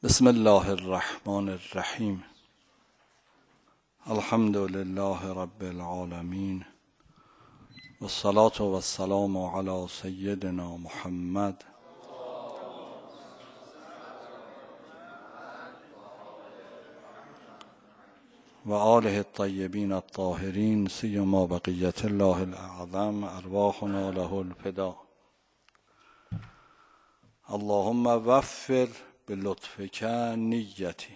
بسم الله الرحمن الرحیم. الحمد لله رب العالمین والصلاة والسلام علی سیدنا محمد و آله الطیبین الطاهرین سیما بقیة الله الاعظم ارواحنا له الفدا. اللهم وفر به لطفک نیتی.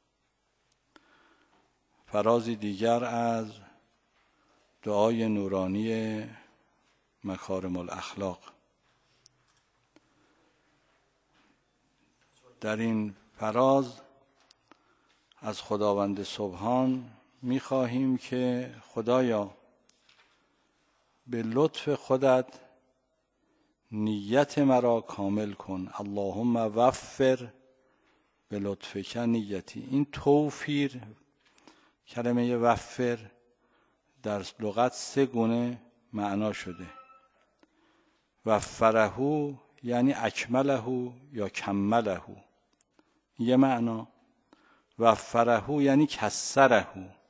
فرازی دیگر از دعای نورانی مکارم الاخلاق. در این فراز از خداوند سبحان می‌خواهیم که خدایا به لطف خودت نیت مرا کامل کن. اللهم وفر به لطفک نیتی. این توفیر، کلمه وفر در لغت سه گونه معنا شده. وفره یعنی اکمله یا کمله، یه معنا. وفره یعنی کسره،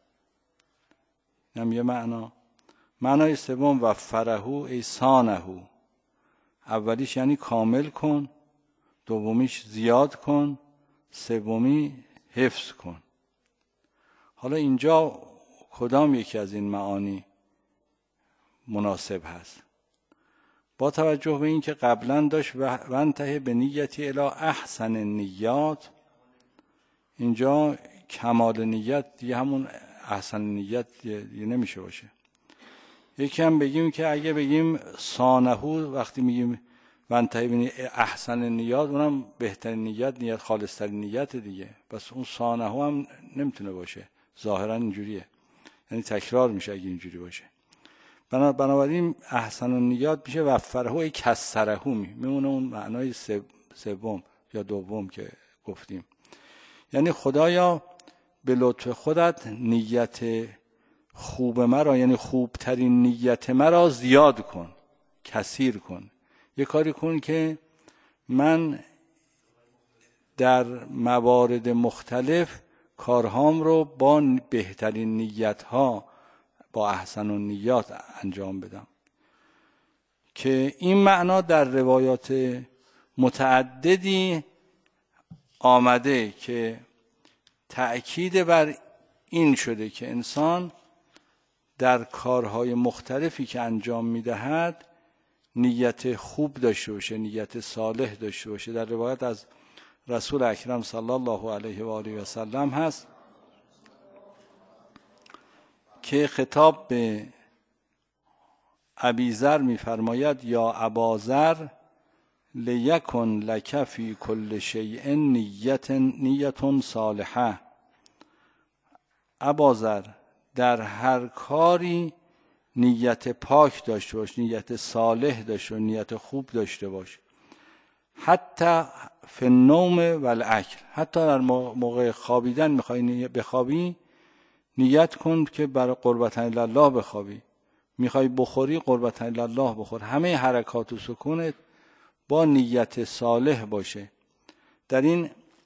هم یه معنا. معنای سوم وفره ایسانه. اولیش یعنی کامل کن، دومیش زیاد کن، سومی حفظ کن. حالا اینجا کدام یکی از این معانی مناسب هست؟ با توجه به این که قبلا داشت و انتهی به نیتی الی احسن نیات، اینجا کمال نیت دیگه همون احسن نیت دیگه نمیشه باشه. یکی هم بگیم که اگه بگیم سانهو، وقتی میگیم و انتهی به احسن نیات، اونم بهترین نیت خالصترین نیت دیگه. بس اون سانهو هم نمیتونه باشه، ظاهرا اینجوریه، یعنی تکرار میشه اگه اینجوری باشه. بنابراین احسن النیات میشه وفره ای کسره، میمونه اون معنای سوم یا دوم که گفتیم. یعنی خدایا به لطف خودت نیت خوب مرا، یعنی خوبترین نیت مرا زیاد کن، کثیر کن. یه کاری کن که من در موارد مختلف کارهام رو با بهترین نیت‌ها، با احسن النیات انجام بدم. که این معنا در روایات متعددی آمده که تأکید بر این شده که انسان در کارهای مختلفی که انجام می‌دهد نیت خوب داشته باشه، نیت صالح داشته باشه. در روایت از رسول اکرم صلی الله علیه و آله و سلم هست که خطاب به ابیذر می‌فرماید یا اباذر لیکن لک فی کل شیء نیت صالحه. اباذر، در هر کاری نیت پاک داشته باش، نیت صالح داشته باش، نیت خوب داشته باش. حتی فی النوم و الاکل، حتی در موقع خوابیدن میخوای بخوابی، نیت کن که برای قربتن الله بخوابی. میخوای بخوری، قربتن الله بخور. همه حرکات و سکونت با نیت صالح باشه. در این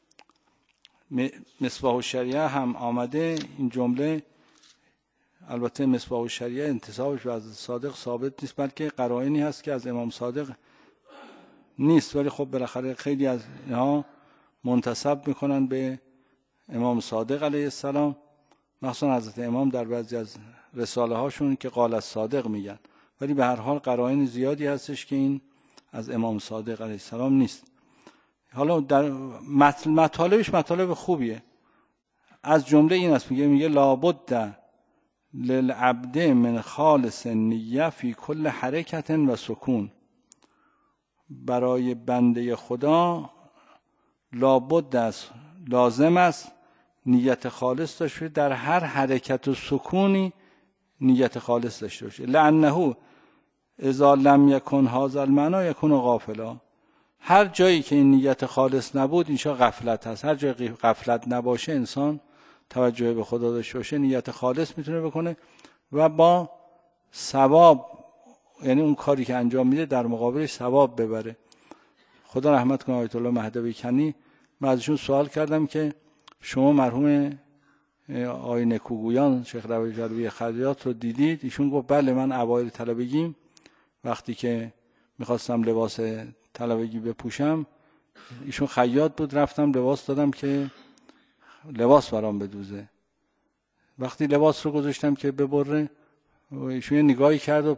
مصباح الشریعه هم آمده این جمله. البته مصباح الشریعه انتسابش از صادق ثابت نیست، بلکه قرائنی هست که از امام صادق نیست، ولی خب بالاخره خیلی از اینها منتسب میکنن به امام صادق علیه السلام، مخصوصا حضرت امام در بعضی از رساله هاشون که قال الصادق میگن. ولی به هر حال قرائن زیادی هستش که این از امام صادق علیه السلام نیست. حالا در مطالبش مطالب خوبیه. از جمله این است، میگه لابد للعبد من خالص نیه فی کل حرکت و سکون. برای بنده خدا لابد است، لازم است نیت خالص داشته باشه، در هر حرکت و سکونی نیت خالص داشته باشه. لانه اذا لم یکن هذا المعنی یکون غافلا. هر جایی که این نیت خالص نبود اینجا غفلت هست. هر جایی غفلت نباشه، انسان توجه به خدا داشته باشه، نیت خالص میتونه بکنه و با ثواب، یعنی اون کاری که انجام میده در مقابلش ثواب ببره. خدا رحمت کنه آیت الله مهدوی کنی من ازشون سوال کردم که شما مرحوم آقای نکوگویان شیخ ربیعی خیاط رو دیدید؟ ایشون گفت بله، من اوایل طلبگیم وقتی که میخواستم لباس طلبگی بپوشم، ایشون خیاط بود، رفتم لباس دادم که لباس برام بدوزه. وقتی لباس رو گذاشتم که ببره، ایشون یه نگاهی کرد و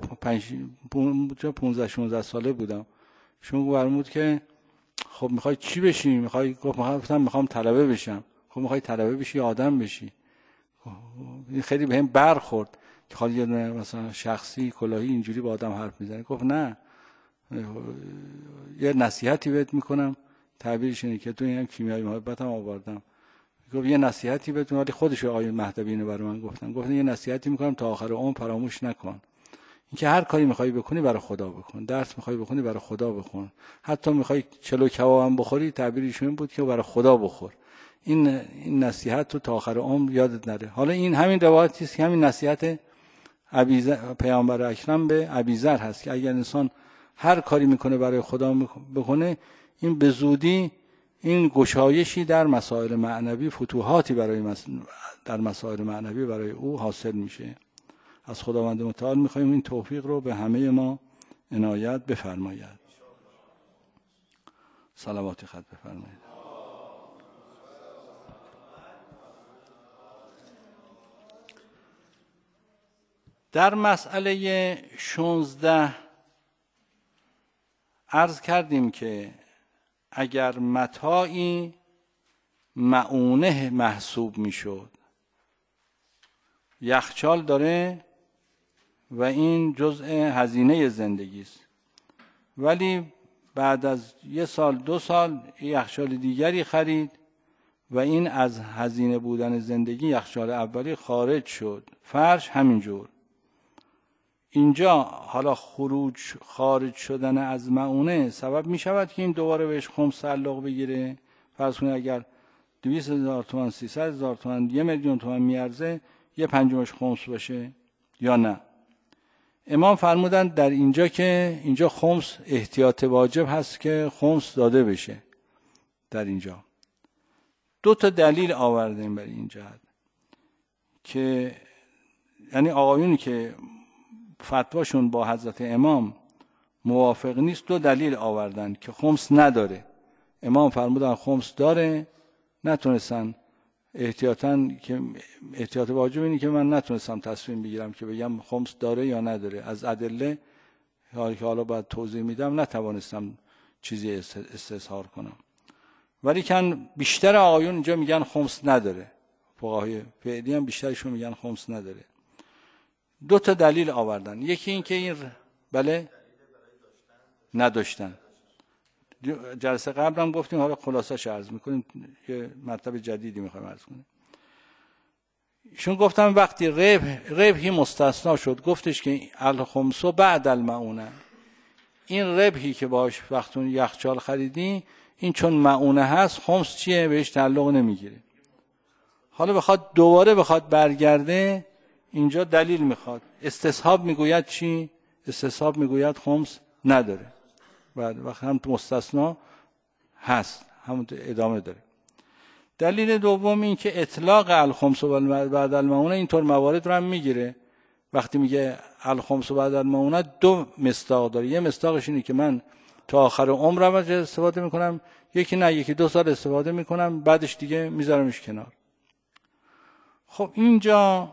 15-16 ساله بودم. ایشون فرمود که خب میخوای چی بشی؟ گفتم میخوام طلبه بشم. خب میخوای طلبه بشی آدم بشی؟ این خیلی بهم برخورد که خالی مثلا شخصی کلاهی اینجوری با آدم حرف میزنه. گفت نه، یه نصیحتی بهت میکنم، تعبیرش اینه که تو این کیمیای محبتم آوردم. گفت یه نصیحتی بهت میگم، ولی خودش آقای مهدوی اینو برای من گفتن یه نصیحتی میکنم تا آخر عمر فراموش نکن. اینکه هر کاری میخوای بکنی برای خدا بکن، درس میخوای بخونی برای خدا بخون، حتی میخوای چلو کباب هم بخوری، تعبیرش این بود که برای خدا بخور. این نصیحت رو تا آخر عمر یادت نره. حالا این همین روایتی است که همین نصیحت پیامبر اکرم به ابیذر هست که اگر انسان هر کاری میکنه برای خدا بکنه، این به زودی این گشایشی در مسائل معنوی، فتوحاتی در مسائل معنوی برای او حاصل میشه. از خداوند متعال میخوایم این توفیق رو به همه ما عنایت بفرماید. صلوات خط بفرمایید. در مسئله 16 عرض کردیم که اگر متاعی مؤونه محسوب میشد، یخچال داره و این جزء هزینه زندگی است، ولی بعد از 1 سال 2 سال یخچال دیگری خرید و این از هزینه بودن زندگی یخچال اولی خارج شد. فرش همینجور. اینجا حالا خارج شدن از مؤونه سبب می شود که این دوباره بهش خمس تعلق بگیره. فرض کنید اگر 200,000 تومان 300,000 تومان 1,000,000 تومان میارزه، 1/5 خمس باشه یا نه؟ امام فرمودند در اینجا که اینجا خمس احتیاط واجب هست که خمس داده بشه. در اینجا 2 تا دلیل آوردیم برای این جهت که یعنی آقایونی که فتواشون با حضرت امام موافق نیست 2 دلیل آوردن که خمس نداره. امام فرمودن خمس داره، نتونستن احتیاط واجب اینه که من نتونستم تصمیم بگیرم که بگم خمس داره یا نداره. از ادله که حالا باید توضیح میدم نتوانستم چیزی استظهار کنم. ولی کن بیشتر آقایون اینجا میگن خمس نداره، فقهای فعلی هم بیشترشون میگن خمس نداره. 2 تا دلیل آوردن. یکی این که این بله نداشتن. جلسه قبل هم گفتیم، حالا خلاصش عرض میکنیم، یه مطلب جدیدی میخوایم عرض کنیم. ایشون گفتم وقتی ربحی مستثنا شد، گفتش که الخمس بعد المعونه، این ربحی که باش وقتون یخچال خریدی این چون معونه هست خمس چیه؟ بهش تعلق نمیگیره. حالا بخواد برگرده، اینجا دلیل میخواد. استصحاب میگوید چی؟ استصحاب میگوید خمس نداره. بعد وقت هم مستثنا هست، همون ادامه داره. دلیل دوم این که اطلاق الخمس بعد المعونه اینطور موارد رو هم میگیره. وقتی میگه الخمس بعد المعونه 2 مصداق داره. یه مصداقش اینه که من تا آخر عمرم ازش استفاده میکنم، یکی نه، یکی 2 سال استفاده میکنم، بعدش دیگه میذارمش کنار. خب اینجا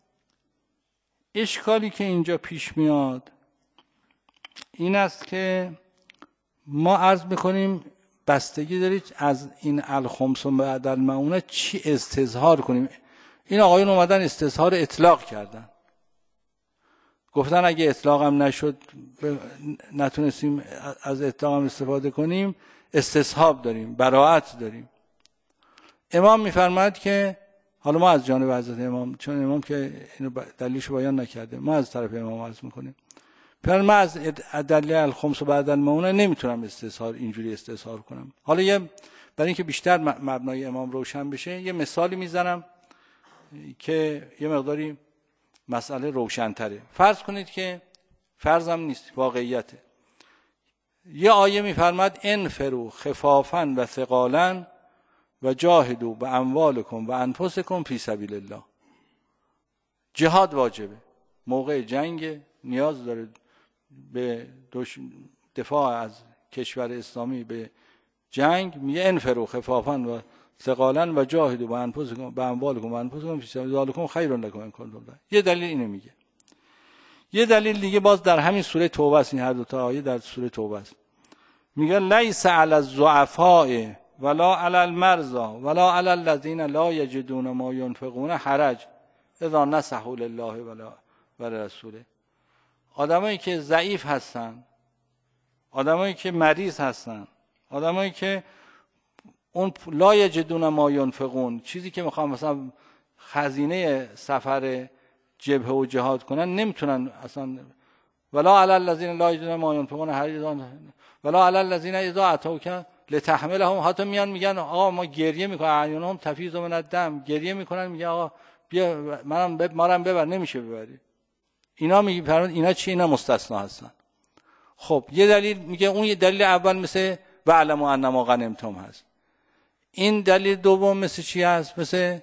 اشکالی که اینجا پیش میاد این است که ما عرض میکنیم بستگی دارید از این الخمس بعد المعونه چی استظهار کنیم. این آقایون اومدن استظهار اطلاق کردن، گفتن اگه اطلاق هم نشد، نتونستیم از اطلاق هم استفاده کنیم، استصحاب داریم، براءت داریم. امام میفرماید که حالا ما از جانب حضرت امام، چون امام که اینو دلیلش بیان نکرده، ما از طرف امام عرض میکنیم. من از دلیل الخمس بعد المعونه نمیتونم اینجوری استظهار کنم. حالا برای اینکه بیشتر مبنای امام روشن بشه یه مثالی میزنم که یه مقداری مسئله روشن‌تره. فرض کنید که فرضم نیست، واقعیته. یه آیه میفرماد انفروا خفافا و ثقالا و جاهدوا باموالکم و انفسکم فی سبیل الله. جهاد واجبه، موقع جنگ نیاز داره به دفاع از کشور اسلامی به جنگ، میگه انفروا خفافا و ثقالا و جاهدوا بانفسکم باموالکم و انفسکم فی سبیل الله خیر لکم ان کنتم تعلمون. یه دلیل اینو میگه. یه دلیل دیگه باز در همین سوره توبه است، این هر دو تا آیه در سوره توبه است. میگه لیس علی الضعفاء ولا علی المرضى ولا علی الذین لا یجدون ما ينفقون حرج اذا نصحوا لله و رسوله. آدمایی که ضعیف هستن، آدمایی که مریض هستن، آدمایی که اون لا یجدون ما ينفقون، چیزی که میخوام مثلا خزینه سفر جبهه و جهاد کنن نمیتونن اصلا. ولا علی الذین لا یجدون ما ينفقون حرج ولا علی الذین اذا اتوک لتحملهم. حتی میگن آقا ما گریه میکنیم، اعینهم تفیض من الدم، گریه میکنن، میگه آقا بیا منم ببر، نمیشه ببری. اینا میگه فرمان اینا چی؟ اینا مستثنا هستن. خب یه دلیل میگه، اون یه دلیل اول مثل واعلموا انما غنمتم هست. این دلیل دوم مثل چی هست؟ مثل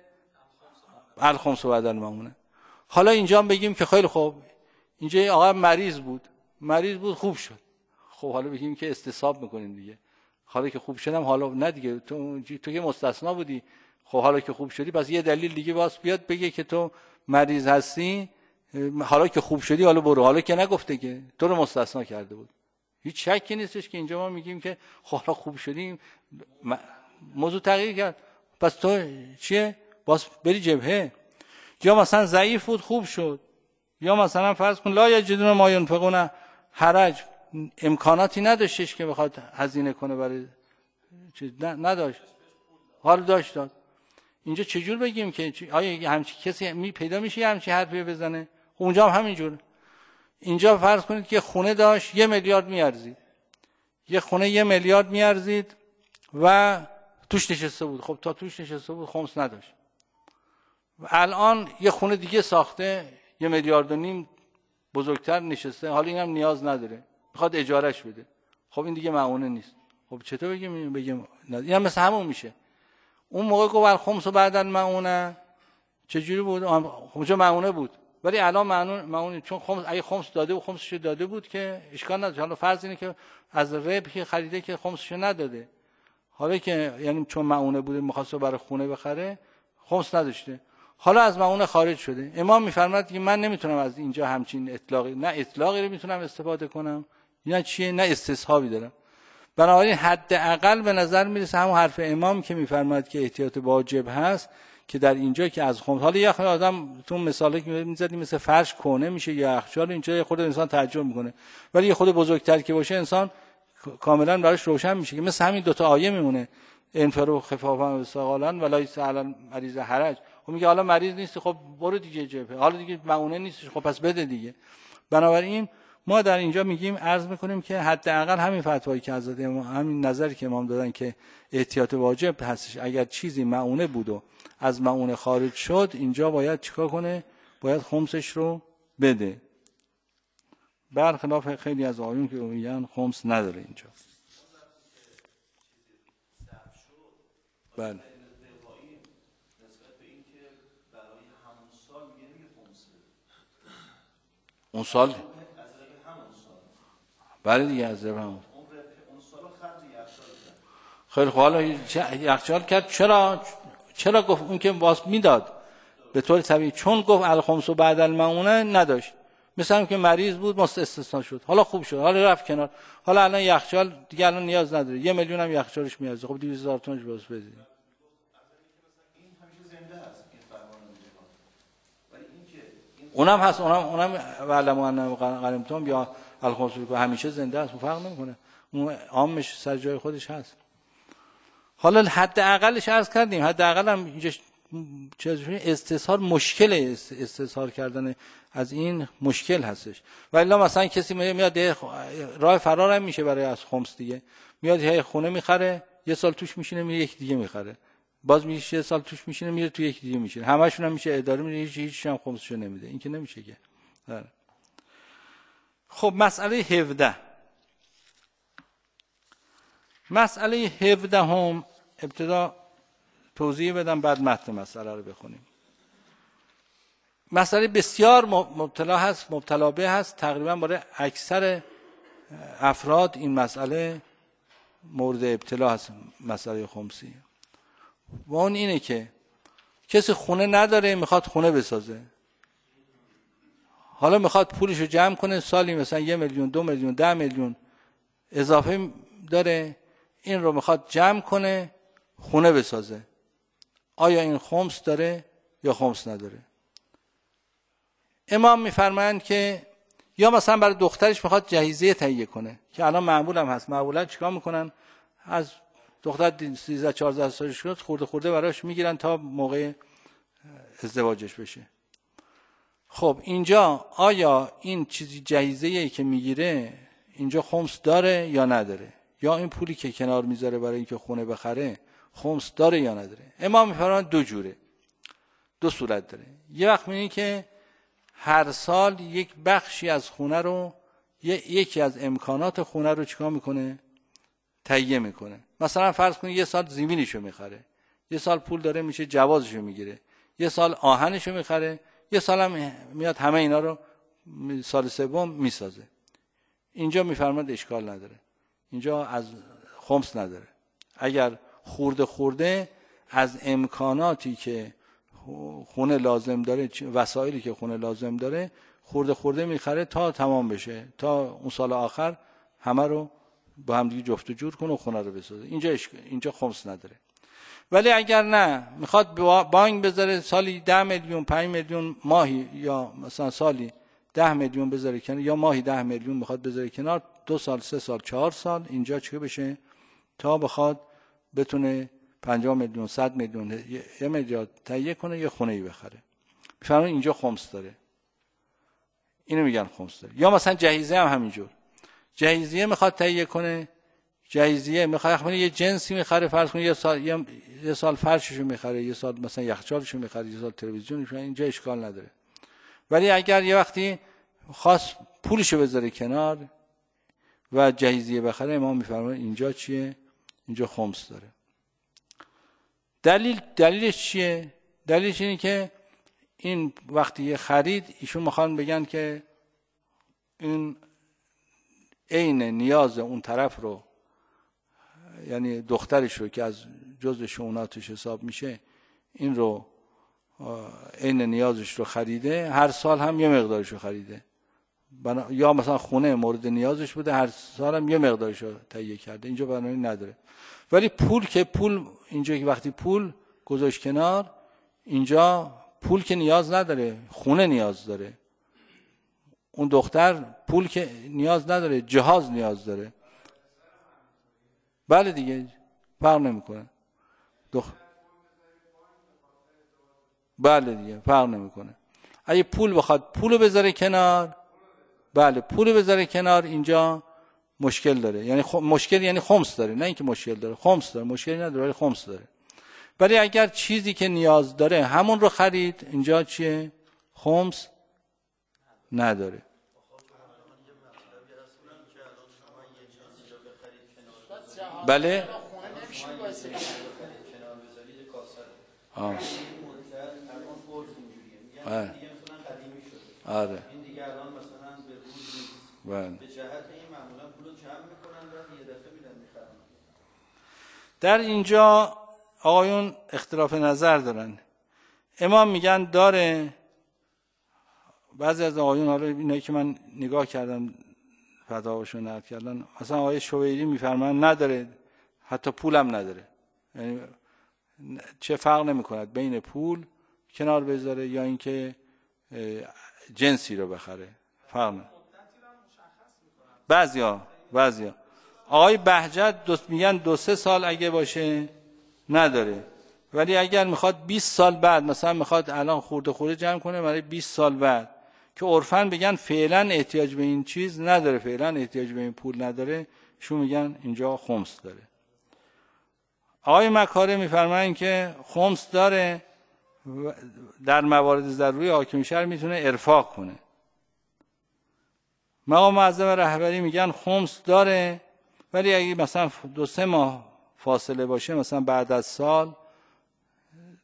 الخمس و بدل مامونه. حالا اینجا بگیم که خیلی خوب، اینجا آقا مریض بود خوب شد. خب حالا بگیم که استصحاب میکنیم دیگه. حالا که خوب شدم، حالا نه دیگه تو که مستثنا بودی، خب حالا که خوب شدی پس یه دلیل دیگه واسه بیاد بگه که تو مریض هستی، حالا که خوب شدی حالا برو. حالا که نگفته که تو رو مستثنا کرده بود. هیچ شکی نیستش که اینجا ما میگیم که حالا خوب شدیم، موضوع تغییر کرد، پس تو چیه؟ باز بری جبهه. یا مثلا ضعیف بود خوب شد، یا مثلا فرض کن لا یجدون ما ينفقون حرج، امکاناتی نداشتش که بخواد هزینه کنه برای چیز، نداشت، حال داشت داد. اینجا چجور بگیم که آیا همچی کسی پیدا میشه همچی حرفی بزنه؟ اونجا هم همینجور. اینجا فرض کنید که خونه داشت 1 میلیارد میارزید، یه خونه 1 میلیارد میارزید و توش نشسته بود. خب تا توش نشسته بود خمس نداشت. الان یه خونه دیگه ساخته 1.5 میلیارد بزرگتر نشسته، حالا اینم نیاز نداره، میخواد اجارهش بده. خب این دیگه معونه نیست. خب چطور بگیم این هم مثل همون میشه. اون موقع گفت الخمس و بعد المعونه چجوری بود؟ اونجا معونه بود، ولی الان معونه چون خمس، اگه خمس داده و خمسش داده بود که اشکال نداره. حالا فرض اینه که از ربح خریده که خمسش نداده، حالا که یعنی چون معونه بوده می‌خواسته برای خونه بخره، خمس نداشته، حالا از معونه خارج شده. امام می‌فرماید که من نمیتونم از اینجا همچین اطلاقی، نه اطلاقی رو میتونم استفاده کنم، نه چیه، نه استصحابی دارم. بنابراین حداقل به نظر میرسه همون حرف امام که می‌فرماید که احتیاط واجب هست، که در اینجا که از خمس، حالا یه آدم تو مثالی که می‌زدیم مثل فرش کونه میشه یا یخچال، اینجا خود انسان تعجب میکنه، ولی یه خود بزرگتر که باشه انسان کاملا براش روشن میشه که مثل همین 2 تا آیه میمونه، انفروا خفافا و ثقالا ولا یسأل المریض حرج. خب میگه حالا مریض نیستی، خب برو دیگه جبهه، حالا دیگه معونه نیستش، خب پس بده دیگه. بنابراین ما در اینجا میگیم، عرض میکنیم که حداقل همین فتوایی که حضرت امام، همین نظری که امام دادن که احتیاط واجب هستش، اگر چیزی معونه بود و از معونه خارج شد، اینجا باید چیکار کنه؟ باید خمسش رو بده، برخلاف خیلی از آیون که میگن خمس نداره اینجا. بله. اون سال بله دیگه از ربح همون خیلی خوب. حالا یخچال کرد، چرا گفت اون که باز میداد به طور طبیعی، چون گفت الخمس و بعد المعونه نداشت، مثلا که مریض بود استثناء شد، حالا خوب شد، حالا رفت کنار، حالا الان یخچال دیگه الان نیاز نداره، 1 میلیون هم یخچالش میارزه، خب 200,000 تومانش باز بدید. اونم هست، اونم علموا ان غنمتم یا الخمس همیشه زنده است، فرق نمیکنه، اون عامش سر جای خودش هست. حالا حداقلش عرض کردیم، حداقل هم اینجا استظهار مشکل، استظهار کردن از این مشکل هستش. ولی مثلا کسی میاد راه فرار هم میشه برای از خمس دیگه، میاد یه خونه میخره، 1 سال توش میشینه، میره یک دیگه میخره، باز میشه 1 سال توش میشینه، میره تو یک دیگه میشینه، همشون هم میشه اداره میره، هیچ هم خمسشو نمیده، این که نمیشه که. خب مسئله 17، مسئله 17 هم ابتدا توضیح بدم بعد متن مسئله رو بخونیم. مسئله بسیار مبتلا به هست، تقریبا برای اکثر افراد این مسئله مورد ابتلا هست، مسئله خمسی. و اون اینه که کسی خونه نداره، میخواد خونه بسازه، حالا میخواد پولشو جمع کنه، سالی مثلا 1 میلیون 2 میلیون 10 میلیون اضافه داره، این رو میخواد جمع کنه خونه بسازه. آیا این خمس داره یا خمس نداره؟ امام میفرمایند که یا مثلا برای دخترش میخواد جهیزیه تهیه کنه که الان معمول هم هست. معمولا چیکار میکنن؟ از دختر 13 14 سالش شد خورده براش میگیرن تا موقع ازدواجش بشه. خب اینجا آیا این چیزی جهیزیه‌ای که میگیره اینجا خمس داره یا نداره؟ یا این پولی که کنار میذاره برای اینکه خونه بخره خمس داره یا نداره؟ امام میفرمایند دو جوره، دو صورت داره. یه وقت میگه که هر سال یک بخشی از خونه رو، یکی از امکانات خونه رو چیکار میکنه؟ تهیه میکنه. مثلا فرض کنید یه سال زمینشو میخره، یه سال پول داره میشه جوازشو میگیره، یه سال آهنشو میخره، یه سال هم میاد همه اینا رو سال سوم میسازه. اینجا میفرماد اشکال نداره، اینجا از خمس نداره. اگر خورده از امکاناتی که خونه لازم داره، وسایلی که خونه لازم داره، خورده میخره تا تمام بشه، تا اون سال آخر همه رو با هم دیگه جفت و جور کنه و خونه رو بسازه. اینجا خمس نداره. ولی اگر نه میخواد بانک بذاره سالی 10 میلیون 5 میلیون ماهی، یا مثلا سالی 10 میلیون بذاره کنار، یا ماهی 10 میلیون میخواد بذاره کنار، 2 سال 3 سال 4 سال اینجا چه بشه تا بخواد بتونه 50 میلیون 100 میلیون 1 میلیارد تهیه کنه یه خونه ای بخره. میفهمین اینجا خمس داره. اینو میگن خمس داره. یا مثلا جهیزیه هم همینجور، جهیزیه میخواد تهیه کنه، جهیزیه میخواد یه جنسی میخره، فرض کنید یه سال فرششو میخره، یه سال مثلا یخچالشو میخره، یه سال تلویزیونشو، اینجا اشکال نداره. ولی اگر یه وقتی خاص پولشو بذاره کنار و جهیزیه بخره، امام میفرماید اینجا چیه؟ اینجا خمس داره. دلیلش چیه؟ دلیلش اینه که این وقتی خرید ایشون میخوان بگن که این عین نیاز اون طرف رو، یعنی دخترش رو که از جزء شؤوناتش حساب میشه، این رو عین نیازش رو خریده، هر سال هم یه مقدارش رو خریده، یا مثلا خونه مورد نیازش بوده، هر سال هم یه مقدارش رو تهیه کرده، اینجا بنابراین نداره. ولی پول اینجا که وقتی پول گذاشت کنار، اینجا پول که نیاز نداره، خونه نیاز داره. اون دختر پول که نیاز نداره، جهاز نیاز داره. بله دیگه، فرق نمیکنه. بله دیگه فرق نمیکنه. اگه پول بخواد پولو بذاره کنار، بله پولو بذاره کنار، اینجا مشکل داره. یعنی مشکل یعنی خمس داره، نه اینکه مشکل داره، خمس داره، مشکلی نداره ولی خمس داره. ولی اگر چیزی که نیاز داره همون رو خرید، اینجا چیه؟ خمس نداره. بله آره. این دیگه الان مثلا به روز به جهت این معمولا پولو جمع میکنن و یه دفعه میدن میخرن. در اینجا آقایون اختلاف نظر دارن. امام میگن داره، بعضی از آقایون، حالا اینایی که من نگاه کردم فتاواشون نقل کردن، مثلا آقای شویری میفرمان نداره، حتی پولم نداره. یعنی چه فرق نمیکنه بین پول کنار بذاره یا اینکه جنسی رو بخره، فرق نمیکنه. بعضیا آقای بهجت میگن 2-3 سال اگه باشه نداره، ولی اگر میخواد 20 سال بعد، مثلا میخواد الان خورده جمع کنه برای 20 سال بعد، که عرفاً بگن فعلا احتیاج به این چیز نداره، فعلا احتیاج به این پول نداره، شو میگن اینجا خمس داره. آقای مکاره میفرمایند که خمس داره، در موارد ضروری حاکم شهر میتونه ارفاق کنه. مقام معظم رهبری میگن خمس داره، ولی اگه مثلا 2-3 ماه فاصله باشه، مثلا بعد از سال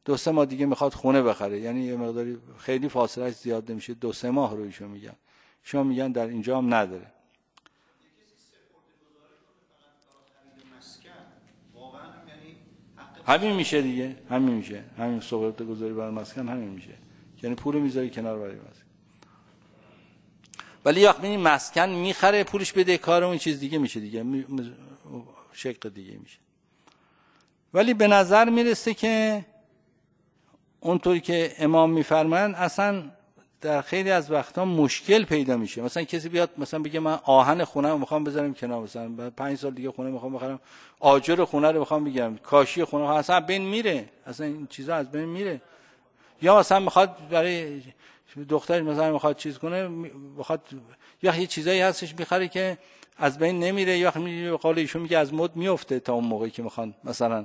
2-3 ماه دیگه میخواد خونه بخره، یعنی یه مقداری خیلی فاصلهش زیاد نمیشه، 2-3 ماه رویشو میگن. شما میگن در اینجا هم نداره. همین میشه دیگه، همین میشه، همین سپرده گذاری برای مسکن همین میشه، یعنی پول میذاری کنار برای مسکن. ولی وقتی مسکن میخره پولش بده کار اون چیز دیگه میشه دیگه، شق دیگه میشه. ولی به نظر میرسه که اونطوری که امام میفرمایند اصلا در خیلی از وقتا مشکل پیدا میشه. مثلا کسی بیاد مثلا بگه من آهن خونه رو میخوام بذارم کنار، مثلا بعد 5 سال دیگه خونه میخوام بخرم، آجر خونه رو میخوام بگیرم، کاشی خونه اصلا بین میره، اصلا این چیزا از بین میره. یا مثلا میخواد برای دختر مثلا میخواد چیز کنه، میخواد یه چیزایی هستش میخره که از بین نمیره، یا به قول ایشون میگه از مد میفته تا اون موقعی که میخوان مثلا.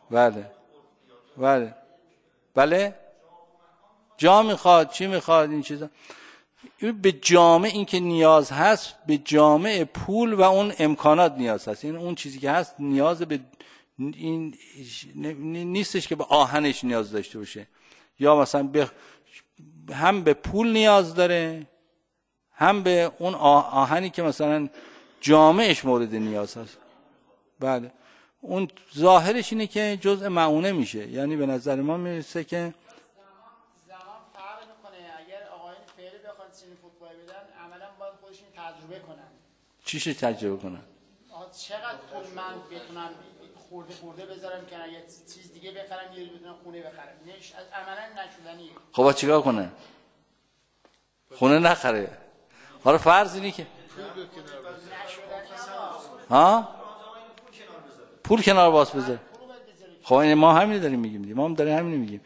بله جا میخواد، چی میخواد، این چیزا. به جامع این که نیاز هست، به جامع پول و اون امکانات نیاز هست. این اون چیزی که هست نیاز به این نیستش که به آهنش نیاز داشته باشه. یا مثلا هم به پول نیاز داره، هم به اون آهنی که مثلا جامعش مورد نیاز هست. بله اون ظاهرش اینه که جزء معونه میشه. یعنی به نظر ما میرسه که زمان فرق میکنه. اگر آقایون فعلی بخوان سینی فوتبال بدن، عملا باید خودشون تجربه کنن. چیش تجربه کنن؟ چقدر پول من بتونم خورده بذارم که اگه چیز دیگه بخرم یا بتونم خونه بخرم. عملا نشدنیه. خب چیکار کنه؟ خونه نخره. حالا فرض اینه که پول کنار باز بذاره. خب این ما همین داریم میگیم دیگه، ما هم داریم همین میگیم.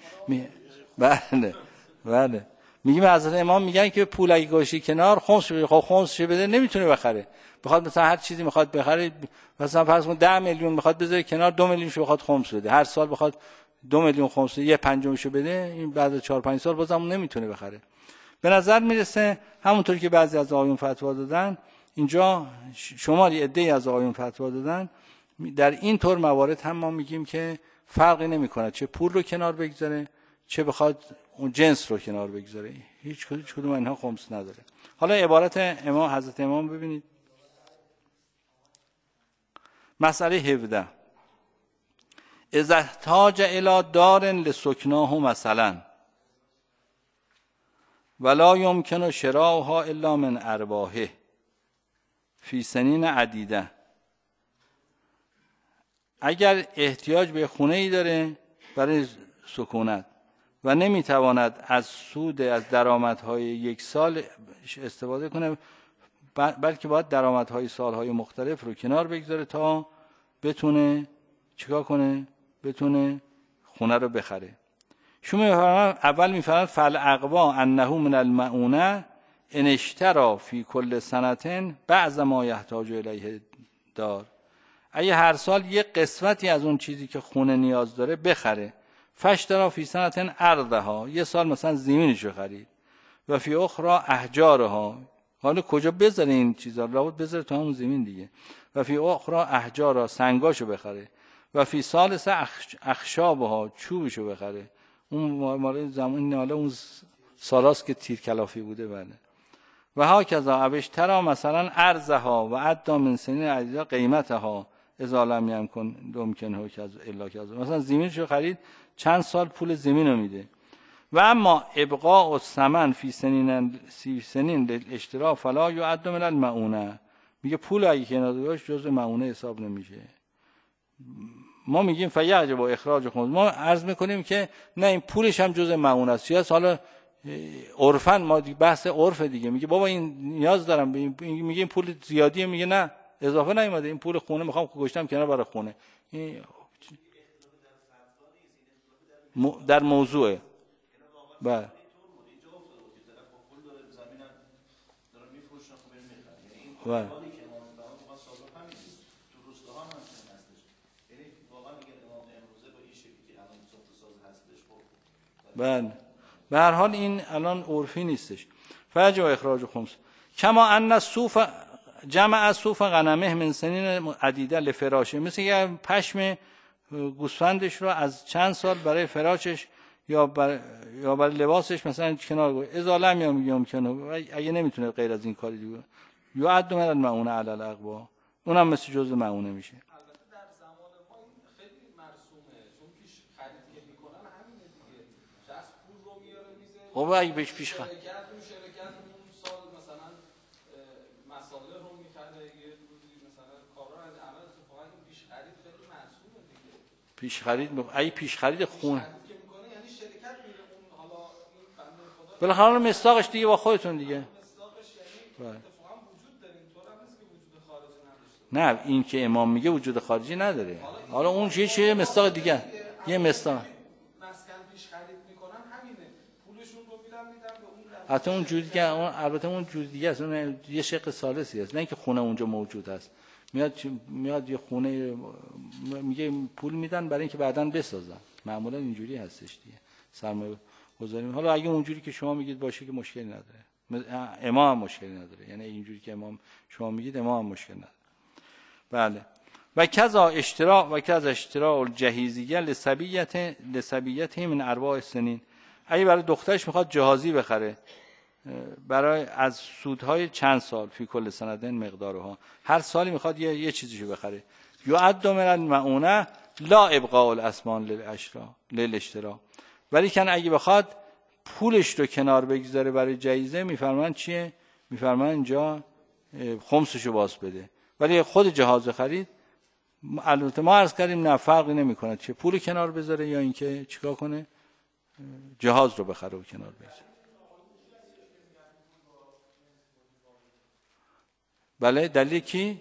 بله میگیم حضرت امام میگن که پول اگه گوشی کنار خمس بده. خب خمسش بده نمیتونه بخره، بخواد مثلا هر چیزی میخواد بخره، مثلا فرض کن 10 میلیون میخواد بذاره کنار، 2 میلیونشو بخواد خمس بده، هر سال بخواد 2 میلیون خمس بده، یه پنجمشو بده، این بعد 4-5 سال بازم نمیتونه بخره. به نظر میرسه همونطور که بعضی از آقایون فتوا دادن، اینجا شماری عده‌ای از آقایون فتوا دادن، در این طور موارد هم ما میگیم که فرقی نمیکنه چه پول رو کنار بگذاره چه بخواد اون جنس رو کنار بگذاره، هیچ کدوم اینها خمس نداره. حالا عبارت امام حضرت امام ببینید. مسئله 17 اذا احتاج الی دار لسکناه مثلا ولا يمكن شراؤها الا من ارباحه فی سنین عدیده. اگر احتیاج به خونه ای داره برای سکونت و نمیتواند از سود از درآمدهای 1 سال استفاده کنه، بلکه باید درآمدهای سالهای مختلف رو کنار بگذاره تا بتونه چیکار کنه؟ بتونه خونه رو بخره. شما اول میفرماید فالعقوا انه من المعونه ان اشترى فی کل سنه بعض ما یحتاج الیه دار. اگه هر سال یه قسمتی از اون چیزی که خونه نیاز داره بخره، فاشترى فی سنه ارضها، یه سال مثلا زمینشو خرید، و فی اخرى احجارها، حالا کجا بذاره این چیزا؟ لابد بذاره تو همون زمین دیگه. و فی اخرى احجارها، سنگاشو بخره. و فی ثالث اخشابها، چوبشو بخره. اون مال زمان حالا اون سالاست که تیر کلافی بوده. بله. و ها کذا ابشترا مثلا ارزها و عدا من سنین عدیده قیمتها اذا لم یکن ممکنه کذا الا کذا. مثلا زمینشو خرید، چند سال پول زمین رو میده. و اما ابقاء الثمن فی سنین للاشتراء فلا يعد من المعونه. میگه پول اگه کنار داشت جزء معونه حساب نمیشه. ما میگیم فیعجب با اخراج خمس. ما عرض میکنیم که نه، این پولش هم جزء معونه است. یا حالا عرفاً ما بحث عرف دیگه، میگه بابا این نیاز دارم، میگه این پول زیادیه، میگه نه اضافه نیومده، این پول خونه میخوام گذاشتم کنار برای خونه. این در موضوعه. بله بله بله. به هر حال این الان عرفی نیستش. فجوا اخراج خمس کما ان الصوف جمع صوف غنمه من سنین عدیده لفراشه، مثل یه پشم گوسفندش رو از چند سال برای فراشش یا برای لباسش مثلا کنار ازاله ممکنه اگه نمیتونه غیر از این کاری دیگه یعد من المعونه علی الاقوا، اونم مثل جزء معونه میشه. البته در زمان ما خیلی مرسومه، چون پیش خرید که میکنن همینه دیگه، شخص پول رو میاره میزه. خب اگه پیش شرکت اون سال مثلا مساله رو میخره، یه روزی مثلا کارا از عمل اتفاقا این پیش خرید خیلی مرسومه دیگه. پیش خرید اگه پیش خرید خون که میکنه یعنی شرکت میره اون، حالا این بنده خدا بالاخره مصداقش دیگه با خودتون دیگه. مصداقش یعنی اتفاقا وجود داره، اینطور هم نیست که وجود خارجی نداشته. نه این که امام میگه وجود خارجی نداره. حالا اون چیه مصداق دیگه، یه مصداق مسکن پیش خرید میکنن همینه، پولشون رو میدن به اون. حتی اون جور دیگه، البته اون جور دیگه است، اون یه شق ثالثی است، نه اینکه خونه اونجا موجود است. میاد یه خونه میگه پول میدن برای اینکه بعداً بسازن، معمولا اینجوری هستش دیگه سرمایه گذاری. حالا اگه اونجوری که شما میگید باشه که مشکلی نداره، امام هم مشکلی نداره، یعنی اینجوری که امام شما میگید امام هم مشکلی نداره. بله. و کذا اشتراء الجهیزیه لسبیته من ارباع سنین، اگه برای دخترش میخواد جهازی بخره برای از سودهای چند سال، فی کل سندن مقدارها، هر سالی میخواد یه چیزیشو بخره، یعد من المعونه لا ابقاء الاسمان للاشتراء، ولی کن اگه بخواد پولش رو کنار بگذاره برای جایزه، میفرمان چیه؟ میفرمان اینجا خمسشو باز بده، ولی خود جهاز خرید البته ما عرض کردیم نه فرقی نمیکنه چه پول کنار بذاره یا اینکه چیکار کنه جهاز رو بخره و کنار بذاره. بله دلیل کی؟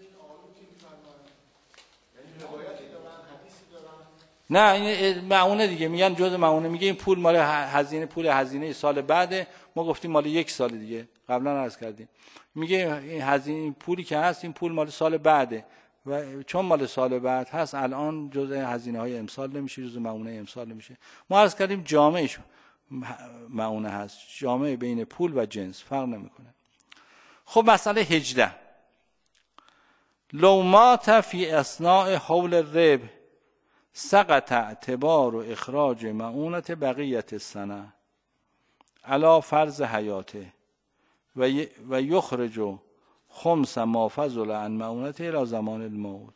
نه این معونه دیگه، میگن جزء معونه، میگه این پول مال هزینه سال بعده، ما گفتیم مال یک سال دیگه قبلا عرض کردیم، میگه این هزینه پولی که هست این پول مال سال بعده و چون مال سال بعد هست الان جزء هزینه‌های امسال نمیشه، جزء معونه امسال نمیشه. ما عرض کردیم جامعش معونه هست، جامعه بین پول و جنس فرق نمیکنه. خب مسئله 18 لو مات فی اثناء حول الربح سقط اعتبار و اخراج معونت بقیت السنه علی فرض حیاته و یخرج خمس ما فضل عن معونته الى زمان الموت.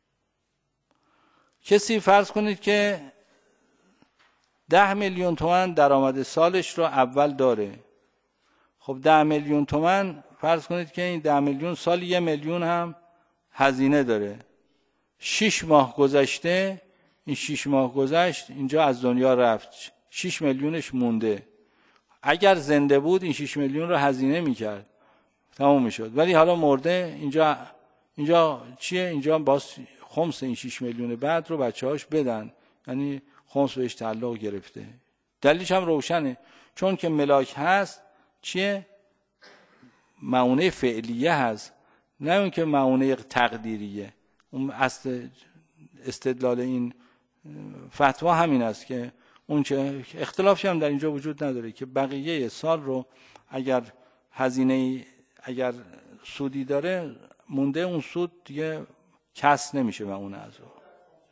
کسی فرض کنید که 10 میلیون تومان درآمد سالش رو اول داره، خب 10 میلیون تومان فرض کنید که این 10 میلیون سال 1 میلیون هم هزینه داره، 6 ماه گذشته، این 6 ماه گذشت اینجا از دنیا رفت، 6 میلیونش مونده، اگر زنده بود این 6 میلیون رو هزینه میکرد تموم میشد، ولی حالا مرده، اینجا چیه؟ اینجا باز خمس این 6 میلیون بعد رو بچه‌هاش بدن، یعنی خمس بهش تعلق گرفته. دلیلش هم روشنه، چون که ملاک هست چیه؟ معونه فعلیه هست، نه اون که معونه تقدیریه. اون اصل استدلال این فتوا همین است که اون چه اختلافی هم در اینجا وجود نداره که بقیه سال رو اگر اگر سودی داره مونده، اون سود دیگه کس نمیشه و اون از اون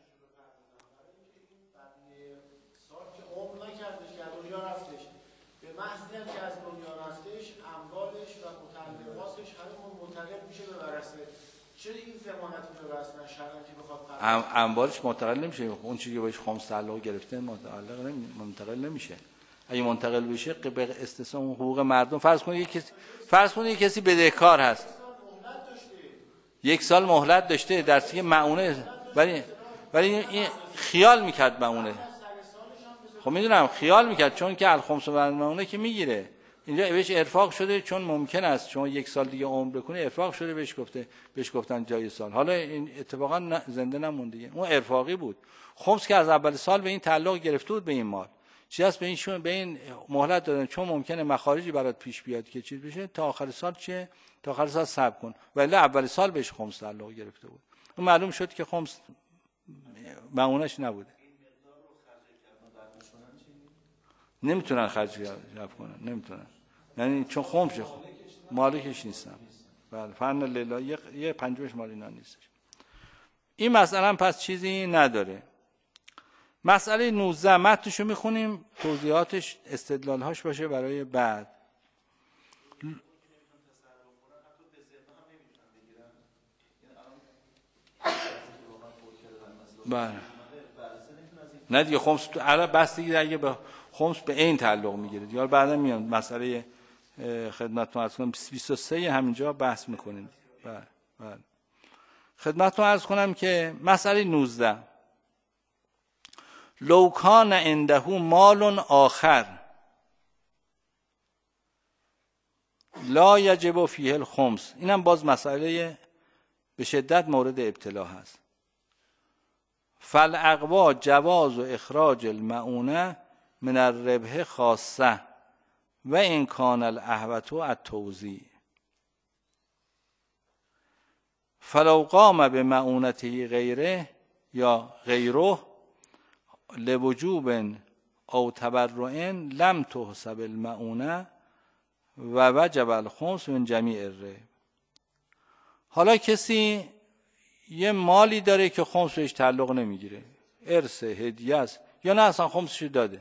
سال که عمر نکردش که از دنیا رفتش، به محض که از دنیا رفتش اموالش و متعلقاتش همه منتقل میشه به ورثه. چرا این ضمانتی به ورثه شرطی بخواد اموالش منتقل نمیشه؟ اون چیزی که بهش خمس تعلق گرفته منتقل نمیشه. اگه منتقل بشه به استثنا اون حقوق مردم، فرض کنید کسی بدهکار هست، 1 سال مهلت داشته در که معونه، ولی این خیال میکرد معونه، خب میدونم خیال میکرد، چون که الخمس و معونه که میگیره اینجا بهش ارفاق شده، چون ممکن است شما 1 سال دیگه عمر بکنه، ارفاق شده بهش گفتن جای سال، حالا این اتفاقا زنده نموند دیگه، اون ارفاقی بود. خمس که از اول سال به این تعلق گرفته بود به این مال، چیز است به این مهلت دادن، چون ممکنه مخارجی برات پیش بیاد که چیز بشه، تا آخر سال چیه؟ تا آخر سال صبر کن، ولی اول سال بهش خمس تعلق گرفته بود. اون معلوم شد که خمس معونش نبوده. نمیتونن خرج کنن، نمیتونن، یعنی چون خمس مالکش نیستن. بله فن لیلا یه پنجمش مال اینا نیستش. این مسئله پس چیزی نداره. مسئله 19 متنشو میخونیم، توضیحاتش استدلالهاش باشه برای بعد. بله نه دیگه خمس الان بس دیگه اگه به خمس به این تعلق میگیره یا بعدا میاد مسئله خدمتتون عرض کنم 23 همینجا بحث میکنیم. بله خدمتتون عرض کنم که مسئله 19 لو کان عنده مال آخر لا یجب فیه الخمس، اینم باز مسئله به شدت مورد ابتلا هست. فالاقوا جواز و اخراج المعونه من الربح خاصه و ان کان الاحوط التوزیع فلو قام بمعونته غیره یا غیره لوجوب او تبرع لم تحسب المعونه و وجب الخمس من جمیع الربح. حالا کسی یه مالی داره که خمس بهش تعلق نمیگیره، ارث، هدیه است، یا نه اصلا خمسش داده.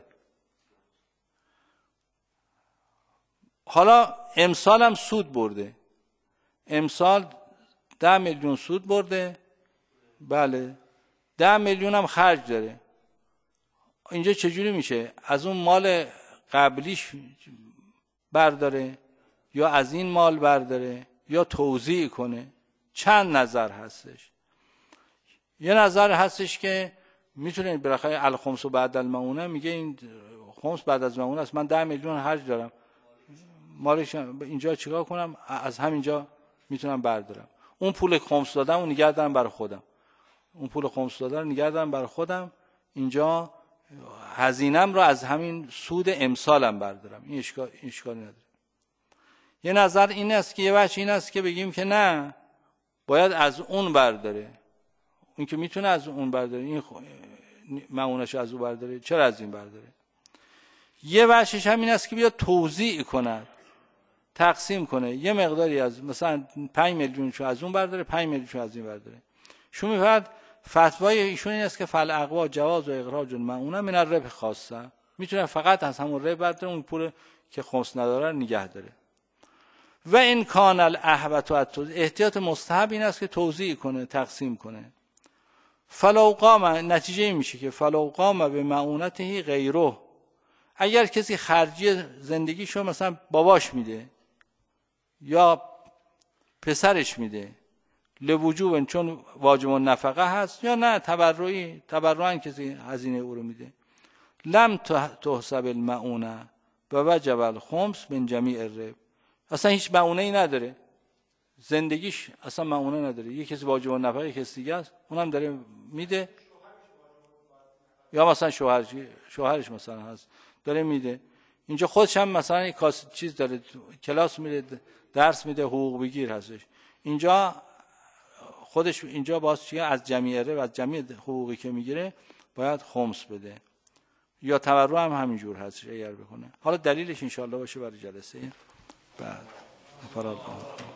حالا امسال هم سود برده، امسال 10 میلیون سود برده، بله 10 میلیون هم خرج داره. اینجا چجوری میشه؟ از اون مال قبلیش برداره یا از این مال برداره یا توزیع کنه؟ چند نظر هستش. یه نظر هستش که میتونه بالاخره الخمس و بعد المعونه، میگه این خمس بعد از معونه است، من 10 میلیون خرج دارم، مالش اینجا چیکار کنم؟ از همینجا میتونم بردارم. اون پول خمس دادم و نگه دارم برای خودم، اون پول خمس دادم رو نگه دارم برای خودم، اینجا هزینم رو از همین سود امسالم بردارم، این اشکالی نداره. یه نظر این است که یه وجه این است که بگیم که نه، باید از اون برداره. اون که میتونه از اون برداره، این معونش از اون برداره، چرا از این برداره؟ یه وجهش همین است که بیاد توزیع کنه، تقسیم کنه، یه مقداری از مثلا 5 میلیونشو از اون برداره، 5 میلیونشو از این برداره. شما میفهمید فتوای ایشون این است که فالاقوا جواز و اخراج المعونه من الربح خاصه، میتونه فقط از همون ربح برداره، اون پول که خمس نداره رو نگه داره. و این کان الاحوط احتیاط مستحب این است که توزیع کنه، تقسیم کنه. فلو قام، نتیجه این میشه که فلو قام به معونته غیره، اگر کسی خرجی زندگیشو مثلا باباش میده یا پسرش میده، لوجوب چون واجب النفقه هست، یا نه تبرعاً کسی هزینه او رو میده، لم تحسب المعونه و وجب الخمس من جمیع الربح، اصلا هیچ معونه ای نداره، زندگیش اصلا معونه نداره، یه کسی واجب النفقه، یه کسی دیگه است، اونم داره میده، یا مثلا شوهرش مثلا هست داره میده، اینجا خودش هم مثلا یک چیز داره، کلاس میره، درس میده، حقوق بگیر هستش، اینجا خودش اینجا باز چیه؟ از جمیع الربح، از جمیع حقوقی که میگیره باید خمس بده، یا تبرع هم همینجور هستش اگر بکنه. حالا دلیلش انشاءالله باشه برای جلسه بعد.